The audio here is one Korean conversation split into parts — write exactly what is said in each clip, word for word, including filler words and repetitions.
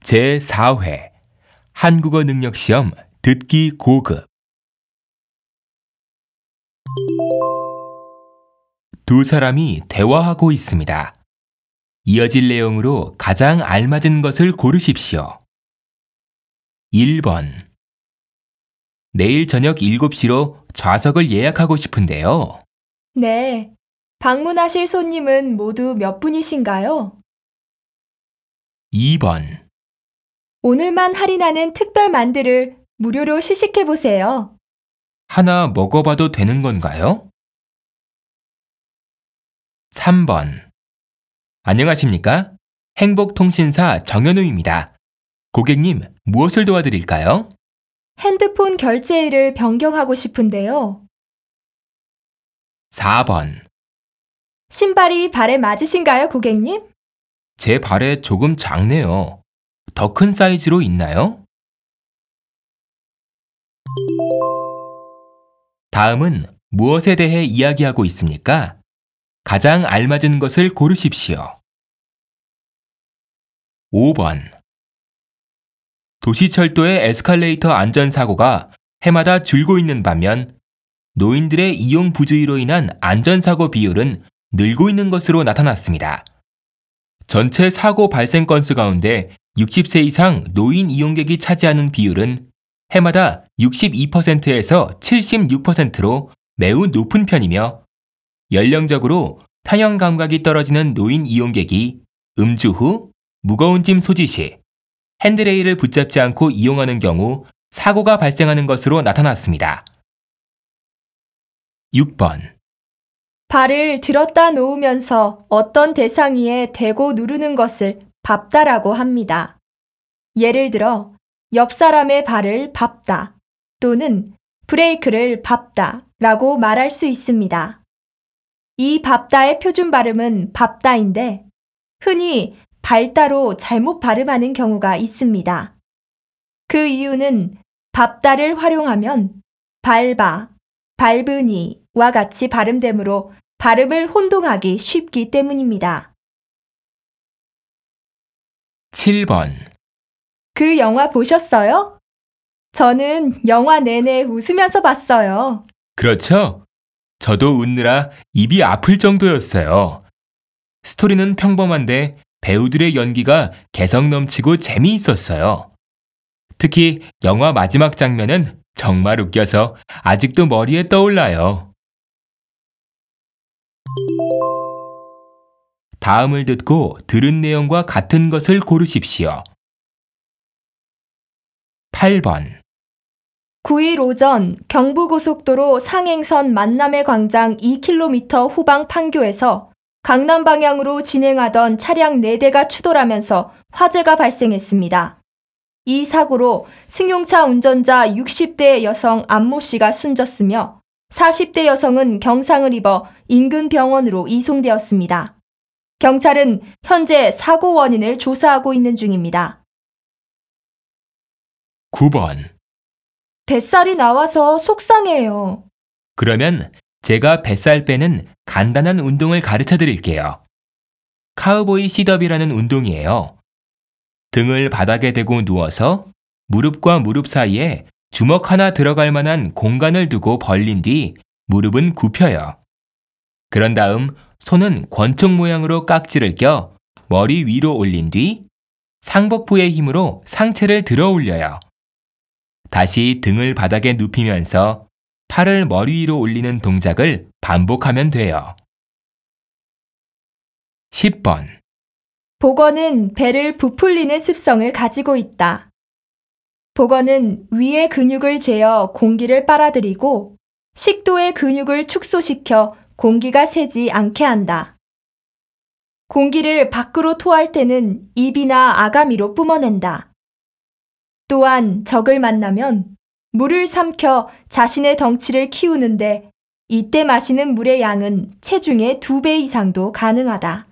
제사 회 한국어 능력 시험 듣기 고급. 두 사람이 대화하고 있습니다. 이어질 내용으로 가장 알맞은 것을 고르십시오. 일 번. 내일 저녁 일곱 시로 좌석을 예약하고 싶은데요. 네. 방문하실 손님은 모두 몇 분이신가요? 이 번. 오늘만 할인하는 특별 만두를 무료로 시식해 보세요. 하나 먹어봐도 되는 건가요? 삼 번. 안녕하십니까? 행복통신사 정현우입니다. 고객님, 무엇을 도와드릴까요? 핸드폰 결제일을 변경하고 싶은데요. 사 번. 신발이 발에 맞으신가요, 고객님? 제 발에 조금 작네요. 더 큰 사이즈로 있나요? 다음은 무엇에 대해 이야기하고 있습니까? 가장 알맞은 것을 고르십시오. 오 번. 도시철도의 에스컬레이터 안전사고가 해마다 줄고 있는 반면 노인들의 이용 부주의로 인한 안전사고 비율은 늘고 있는 것으로 나타났습니다. 전체 사고 발생 건수 가운데 육십 세 이상 노인 이용객이 차지하는 비율은 해마다 육십이 퍼센트에서 칠십육 퍼센트로 매우 높은 편이며 연령적으로 편형 감각이 떨어지는 노인 이용객이 음주 후 무거운 짐 소지 시 핸드레일을 붙잡지 않고 이용하는 경우 사고가 발생하는 것으로 나타났습니다. 육 번. 발을 들었다 놓으면서 어떤 대상 위에 대고 누르는 것을 밟다라고 합니다. 예를 들어 옆 사람의 발을 밟다 또는 브레이크를 밟다 라고 말할 수 있습니다. 이 밟다의 표준 발음은 밟다인데 흔히 밟다로 잘못 발음하는 경우가 있습니다. 그 이유는 밟다를 활용하면 밟아, 밟으니와 같이 발음되므로 발음을 혼동하기 쉽기 때문입니다. 칠 번. 그 영화 보셨어요? 저는 영화 내내 웃으면서 봤어요. 그렇죠? 저도 웃느라 입이 아플 정도였어요. 스토리는 평범한데 배우들의 연기가 개성 넘치고 재미있었어요. 특히 영화 마지막 장면은 정말 웃겨서 아직도 머리에 떠올라요. 다음을 듣고 들은 내용과 같은 것을 고르십시오. 팔 번. 구 일 오전 경부고속도로 상행선 만남의 광장 이 킬로미터 후방 판교에서 강남 방향으로 진행하던 차량 네 대가 추돌하면서 화재가 발생했습니다. 이 사고로 승용차 운전자 육십 대 여성 안모 씨가 숨졌으며 사십 대 여성은 경상을 입어 인근 병원으로 이송되었습니다. 경찰은 현재 사고 원인을 조사하고 있는 중입니다. 구 번. 뱃살이 나와서 속상해요. 그러면 제가 뱃살 빼는 간단한 운동을 가르쳐 드릴게요. 카우보이 싯업이라는 운동이에요. 등을 바닥에 대고 누워서 무릎과 무릎 사이에 주먹 하나 들어갈 만한 공간을 두고 벌린 뒤 무릎은 굽혀요. 그런 다음 손은 권총 모양으로 깍지를 껴 머리 위로 올린 뒤 상복부의 힘으로 상체를 들어 올려요. 다시 등을 바닥에 눕히면서 팔을 머리 위로 올리는 동작을 반복하면 돼요. 십 번. 복원은 배를 부풀리는 습성을 가지고 있다. 복원은 위의 근육을 재어 공기를 빨아들이고 식도의 근육을 축소시켜 공기가 새지 않게 한다. 공기를 밖으로 토할 때는 입이나 아가미로 뿜어낸다. 또한 적을 만나면 물을 삼켜 자신의 덩치를 키우는데 이때 마시는 물의 양은 체중의 두 배 이상도 가능하다.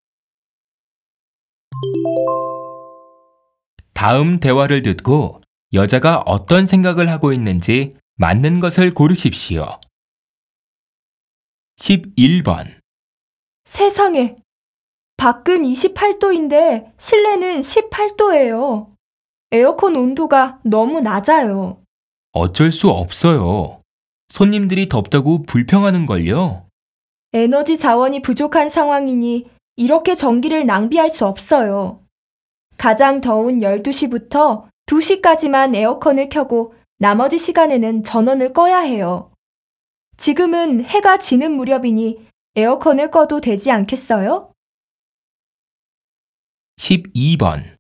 다음 대화를 듣고 여자가 어떤 생각을 하고 있는지 맞는 것을 고르십시오. 십일 번. 세상에, 밖은 이십팔 도인데 실내는 십팔 도예요. 에어컨 온도가 너무 낮아요. 어쩔 수 없어요. 손님들이 덥다고 불평하는걸요. 에너지 자원이 부족한 상황이니 이렇게 전기를 낭비할 수 없어요. 가장 더운 열두 시부터 두 시까지만 에어컨을 켜고 나머지 시간에는 전원을 꺼야 해요. 지금은 해가 지는 무렵이니 에어컨을 꺼도 되지 않겠어요? 십이 번.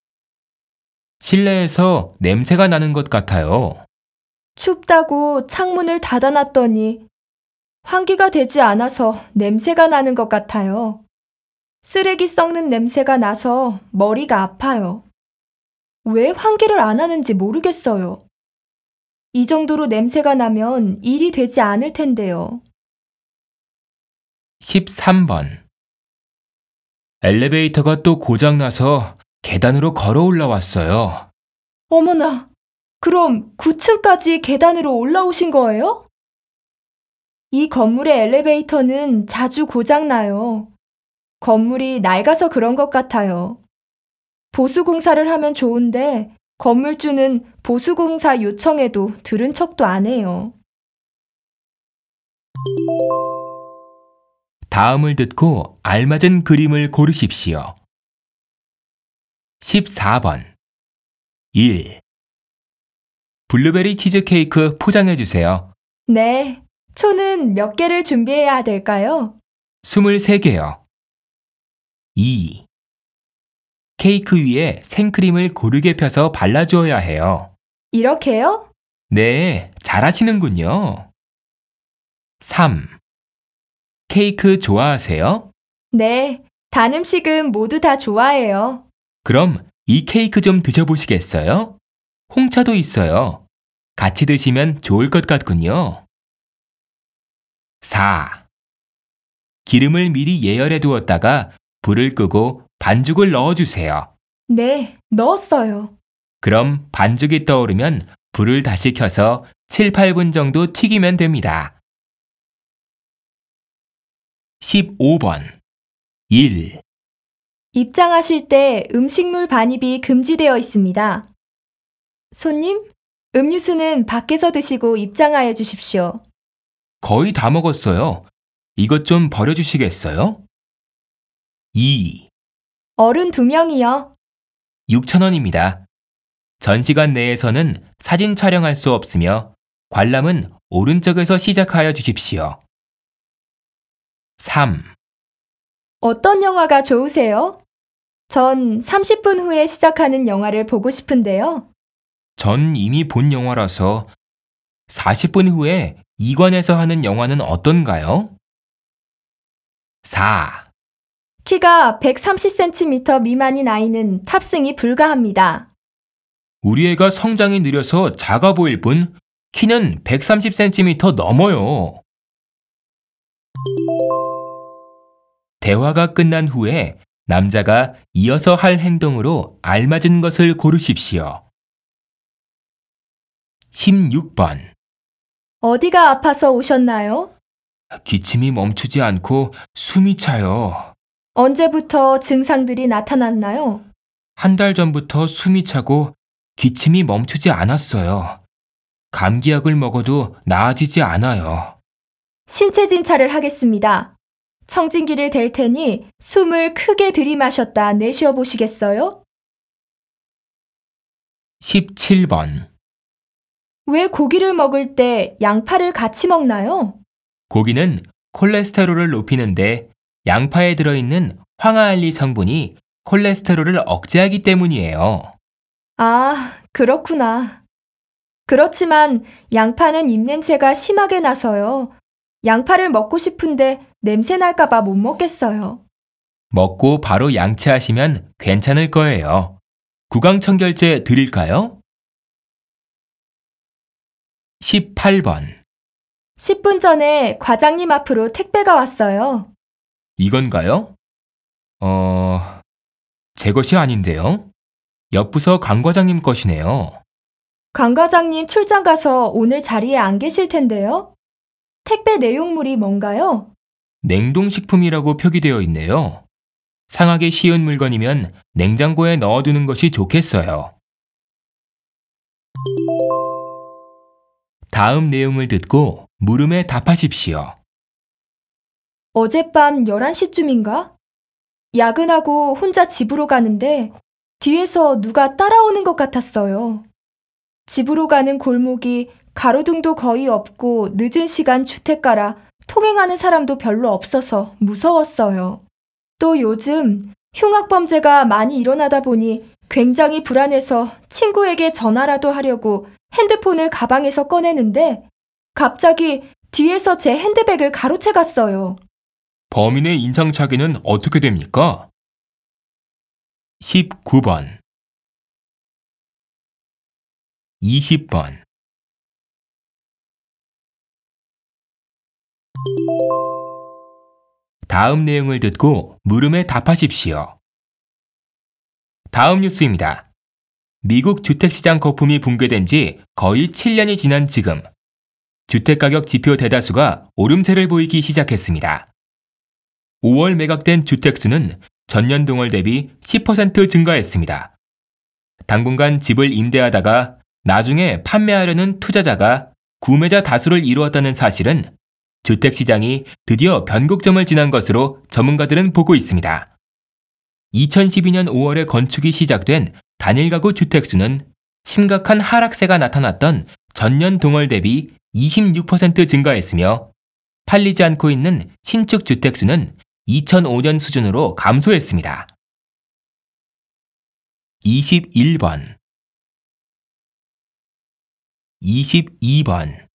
실내에서 냄새가 나는 것 같아요. 춥다고 창문을 닫아놨더니 환기가 되지 않아서 냄새가 나는 것 같아요. 쓰레기 썩는 냄새가 나서 머리가 아파요. 왜 환기를 안 하는지 모르겠어요. 이 정도로 냄새가 나면 일이 되지 않을 텐데요. 십삼 번. 엘리베이터가 또 고장나서 계단으로 걸어 올라왔어요. 어머나, 그럼 구 층까지 계단으로 올라오신 거예요? 이 건물의 엘리베이터는 자주 고장나요. 건물이 낡아서 그런 것 같아요. 보수공사를 하면 좋은데 건물주는 보수공사 요청해도 들은 척도 안 해요. 다음을 듣고 알맞은 그림을 고르십시오. 십사 번. 일. 블루베리 치즈케이크 포장해 주세요. 네, 초는 몇 개를 준비해야 될까요? 스물세 개요. 이. 케이크 위에 생크림을 고르게 펴서 발라주어야 해요. 이렇게요? 네, 잘하시는군요. 삼. 케이크 좋아하세요? 네, 단 음식은 모두 다 좋아해요. 그럼 이 케이크 좀 드셔보시겠어요? 홍차도 있어요. 같이 드시면 좋을 것 같군요. 사. 기름을 미리 예열해 두었다가 불을 끄고 반죽을 넣어주세요. 네, 넣었어요. 그럼 반죽이 떠오르면 불을 다시 켜서 칠, 팔 분 정도 튀기면 됩니다. 십오 번. 일. 입장하실 때 음식물 반입이 금지되어 있습니다. 손님, 음료수는 밖에서 드시고 입장하여 주십시오. 거의 다 먹었어요. 이것 좀 버려주시겠어요? 이. 어른 두 명이요. 육천 원입니다. 전시관 내에서는 사진 촬영할 수 없으며 관람은 오른쪽에서 시작하여 주십시오. 삼. 어떤 영화가 좋으세요? 전 삼십 분 후에 시작하는 영화를 보고 싶은데요. 전 이미 본 영화라서 사십 분 후에 이관에서 하는 영화는 어떤가요? 사. 키가 백삼십 센티미터 미만인 아이는 탑승이 불가합니다. 우리 애가 성장이 느려서 작아 보일 뿐 키는 백삼십 센티미터 넘어요. 대화가 끝난 후에 남자가 이어서 할 행동으로 알맞은 것을 고르십시오. 십육 번. 어디가 아파서 오셨나요? 기침이 멈추지 않고 숨이 차요. 언제부터 증상들이 나타났나요? 한 달 전부터 숨이 차고 기침이 멈추지 않았어요. 감기약을 먹어도 나아지지 않아요. 신체 진찰을 하겠습니다. 청진기를 댈 테니 숨을 크게 들이마셨다 내쉬어 보시겠어요? 십칠 번. 왜 고기를 먹을 때 양파를 같이 먹나요? 고기는 콜레스테롤을 높이는데 양파에 들어있는 황화알리 성분이 콜레스테롤을 억제하기 때문이에요. 아, 그렇구나. 그렇지만 양파는 입냄새가 심하게 나서요. 양파를 먹고 싶은데 냄새 날까봐 못 먹겠어요. 먹고 바로 양치하시면 괜찮을 거예요. 구강청결제 드릴까요? 십팔 번. 십 분 전에 과장님 앞으로 택배가 왔어요. 이건가요? 어... 제 것이 아닌데요? 옆 부서 강 과장님 것이네요. 강 과장님 출장 가서 오늘 자리에 안 계실 텐데요. 택배 내용물이 뭔가요? 냉동식품이라고 표기되어 있네요. 상하기 쉬운 물건이면 냉장고에 넣어두는 것이 좋겠어요. 다음 내용을 듣고 물음에 답하십시오. 어젯밤 열한 시쯤인가? 야근하고 혼자 집으로 가는데 뒤에서 누가 따라오는 것 같았어요. 집으로 가는 골목이 가로등도 거의 없고 늦은 시간 주택가라 통행하는 사람도 별로 없어서 무서웠어요. 또 요즘 흉악범죄가 많이 일어나다 보니 굉장히 불안해서 친구에게 전화라도 하려고 핸드폰을 가방에서 꺼내는데 갑자기 뒤에서 제 핸드백을 가로채 갔어요. 범인의 인상착의는 어떻게 됩니까? 십구 번, 이십 번. 다음 내용을 듣고 물음에 답하십시오. 다음 뉴스입니다. 미국 주택시장 거품이 붕괴된 지 거의 칠 년이 지난 지금 주택가격 지표 대다수가 오름세를 보이기 시작했습니다. 오월 매각된 주택수는 전년 동월 대비 십 퍼센트 증가했습니다. 당분간 집을 임대하다가 나중에 판매하려는 투자자가 구매자 다수를 이루었다는 사실은 주택시장이 드디어 변곡점을 지난 것으로 전문가들은 보고 있습니다. 이천십이 년 오월에 건축이 시작된 단일가구 주택수는 심각한 하락세가 나타났던 전년 동월 대비 이십육 퍼센트 증가했으며 팔리지 않고 있는 신축 주택수는 이천오 년 수준으로 감소했습니다. 이십일 번, 이십이 번.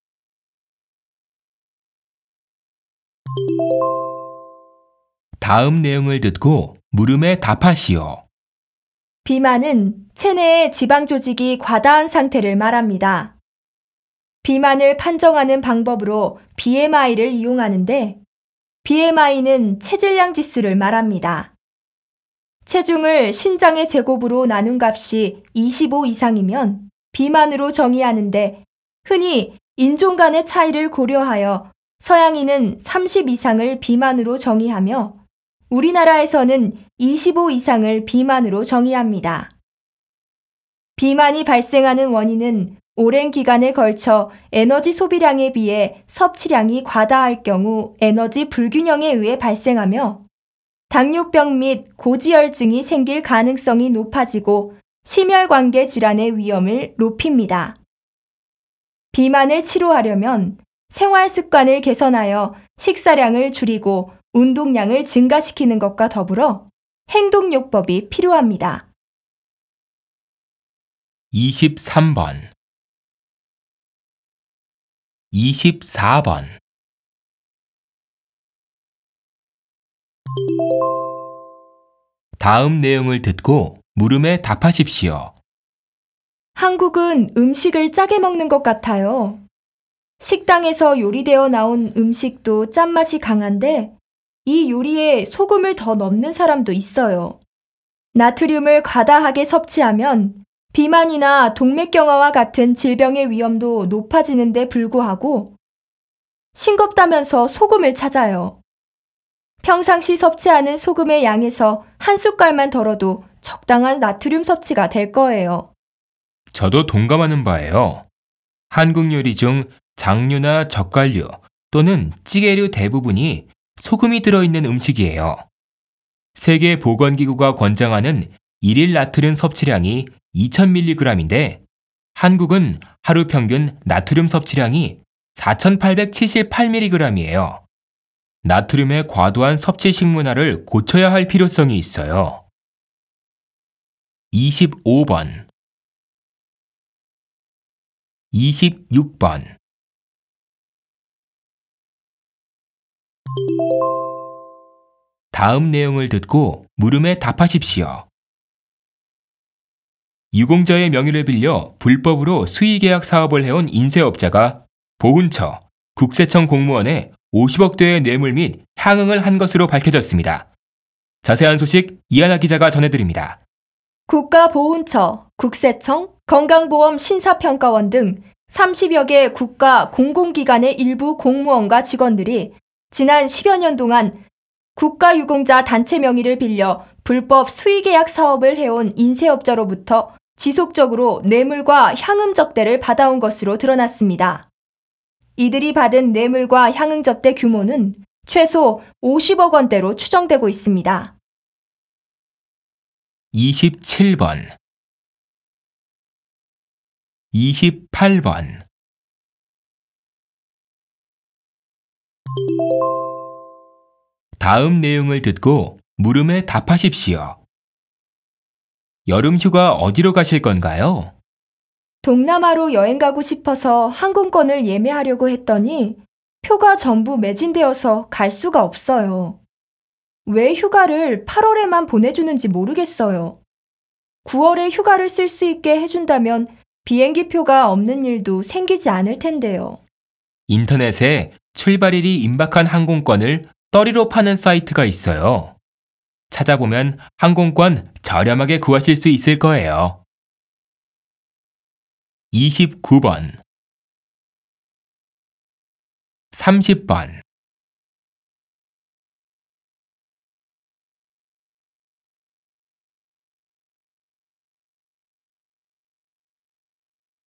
다음 내용을 듣고 물음에 답하시오. 비만은 체내의 지방 조직이 과다한 상태를 말합니다. 비만을 판정하는 방법으로 비엠아이를 이용하는데 비엠아이는 체질량 지수를 말합니다. 체중을 신장의 제곱으로 나눈 값이 이십오 이상이면 비만으로 정의하는데 흔히 인종 간의 차이를 고려하여 서양인은 삼십 이상을 비만으로 정의하며 우리나라에서는 이십오 이상을 비만으로 정의합니다. 비만이 발생하는 원인은 오랜 기간에 걸쳐 에너지 소비량에 비해 섭취량이 과다할 경우 에너지 불균형에 의해 발생하며 당뇨병 및 고지혈증이 생길 가능성이 높아지고 심혈관계 질환의 위험을 높입니다. 비만을 치료하려면 생활 습관을 개선하여 식사량을 줄이고 운동량을 증가시키는 것과 더불어 행동요법이 필요합니다. 이십삼 번, 이십사 번. 다음 내용을 듣고 물음에 답하십시오. 한국은 음식을 짜게 먹는 것 같아요. 식당에서 요리되어 나온 음식도 짠맛이 강한데 이 요리에 소금을 더 넣는 사람도 있어요. 나트륨을 과다하게 섭취하면 비만이나 동맥경화와 같은 질병의 위험도 높아지는데 불구하고 싱겁다면서 소금을 찾아요. 평상시 섭취하는 소금의 양에서 한 숟갈만 덜어도 적당한 나트륨 섭취가 될 거예요. 저도 동감하는 바예요. 한국 요리 중 장류나 젓갈류 또는 찌개류 대부분이 소금이 들어있는 음식이에요. 세계보건기구가 권장하는 일일 나트륨 섭취량이 이천 밀리그램인데 한국은 하루 평균 나트륨 섭취량이 사천팔백칠십팔 밀리그램이에요. 나트륨의 과도한 섭취 식문화를 고쳐야 할 필요성이 있어요. 이십오 번, 이십육 번. 다음 내용을 듣고 물음에 답하십시오. 유공자의 명의를 빌려 불법으로 수의계약 사업을 해온 인쇄업자가 보훈처, 국세청 공무원에 오십억 대의 뇌물 및 향응을 한 것으로 밝혀졌습니다. 자세한 소식 이하나 기자가 전해드립니다. 국가보훈처, 국세청, 건강보험 심사평가원 등 삼십여 개 국가 공공기관의 일부 공무원과 직원들이 지난 십여 년 동안 국가유공자 단체 명의를 빌려 불법 수의계약 사업을 해온 인쇄업자로부터 지속적으로 뇌물과 향응접대를 받아온 것으로 드러났습니다. 이들이 받은 뇌물과 향응접대 규모는 최소 오십억 원대로 추정되고 있습니다. 이십칠 번, 이십팔 번. 다음 내용을 듣고 물음에 답하십시오. 여름 휴가 어디로 가실 건가요? 동남아로 여행 가고 싶어서 항공권을 예매하려고 했더니 표가 전부 매진되어서 갈 수가 없어요. 왜 휴가를 팔월에만 보내주는지 모르겠어요. 구월에 휴가를 쓸 수 있게 해준다면 비행기 표가 없는 일도 생기지 않을 텐데요. 인터넷에 출발일이 임박한 항공권을 떨이로 파는 사이트가 있어요. 찾아보면 항공권 저렴하게 구하실 수 있을 거예요. 이십구 번, 삼십 번.